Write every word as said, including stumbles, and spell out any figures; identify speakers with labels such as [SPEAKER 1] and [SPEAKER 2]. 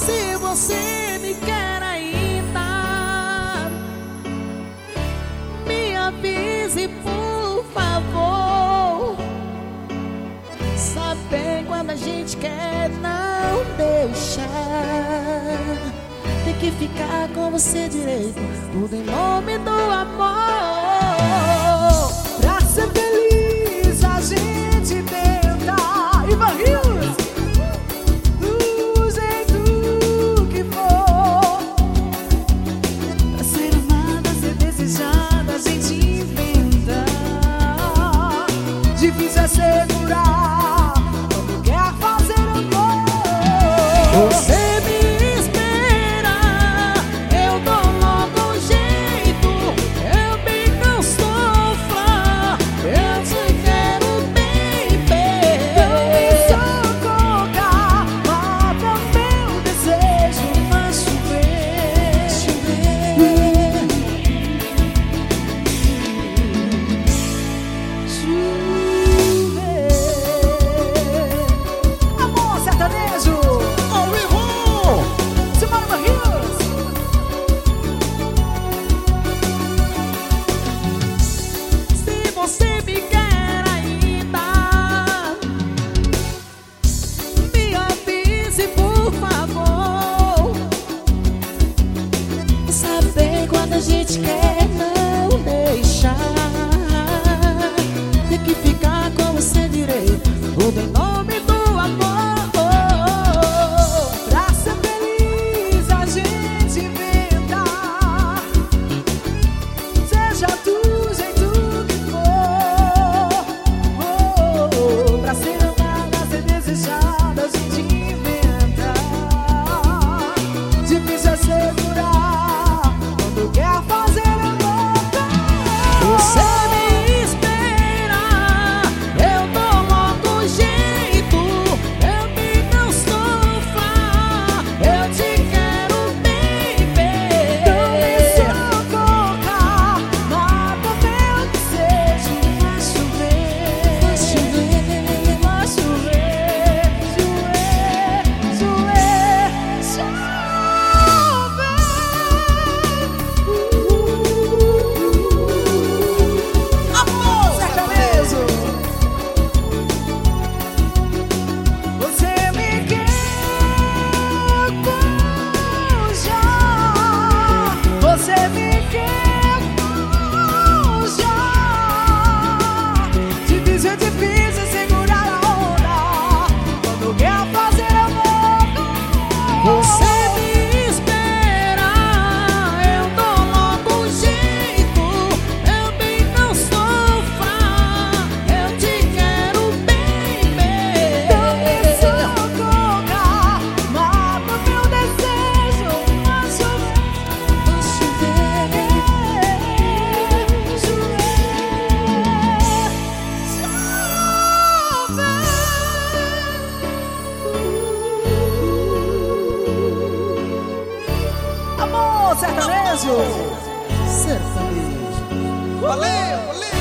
[SPEAKER 1] Se você me quer ainda, me avise, por favor. Saber quando a gente quer não deixar. Tem que ficar com você direito, tudo em nome do amor.
[SPEAKER 2] Pra ser feliz a gente tenta. Ivan Rios, do jeito que for. Pra ser amada, ser desejada, a gente inventa. Difícil é segurar quando quer fazer amor.
[SPEAKER 1] Você me espera, eu dou logo um jeito. Eu bem não sofra, eu te quero bem,
[SPEAKER 2] Não me
[SPEAKER 1] bem.
[SPEAKER 2] sufocar, mata meu desejo, mas chover, chover. Amor sertanejo,
[SPEAKER 1] Ao vivo!
[SPEAKER 2] Simone Barrios.
[SPEAKER 1] Se você me quer ainda, me avise, por favor. Saber quando a gente quer não deixar. Tem que ficar com você direito, tudo em nome do amor.
[SPEAKER 2] Pra ser feliz a gente inventa. Seja do jeito que for. Oh, pra ser amada, ser desejada, a gente inventa. Difícil é segurar quando quer fazer amor.
[SPEAKER 1] Você me espera, eu dou logo um jeito. Eu me não sofra, eu te quero bem,
[SPEAKER 2] Não me
[SPEAKER 1] bem.
[SPEAKER 2] sufocar, mata meu desejo, vai chover,
[SPEAKER 1] Vai chover.
[SPEAKER 2] vai chover, chover, chover, chover. Amor sertanejo, você me quer com já, você me quer com já. Difícil, é difícil segurar a onda quando quer fazer amor.
[SPEAKER 1] Você me espera, eu dou logo um jeito. Eu bem não sofra, eu te quero bem,
[SPEAKER 2] Não me
[SPEAKER 1] bem.
[SPEAKER 2] sufocar, mata meu desejo, mas chover, chover, chover. Amor sertanejo.
[SPEAKER 1] Sertanejo.
[SPEAKER 3] Valeu, valeu!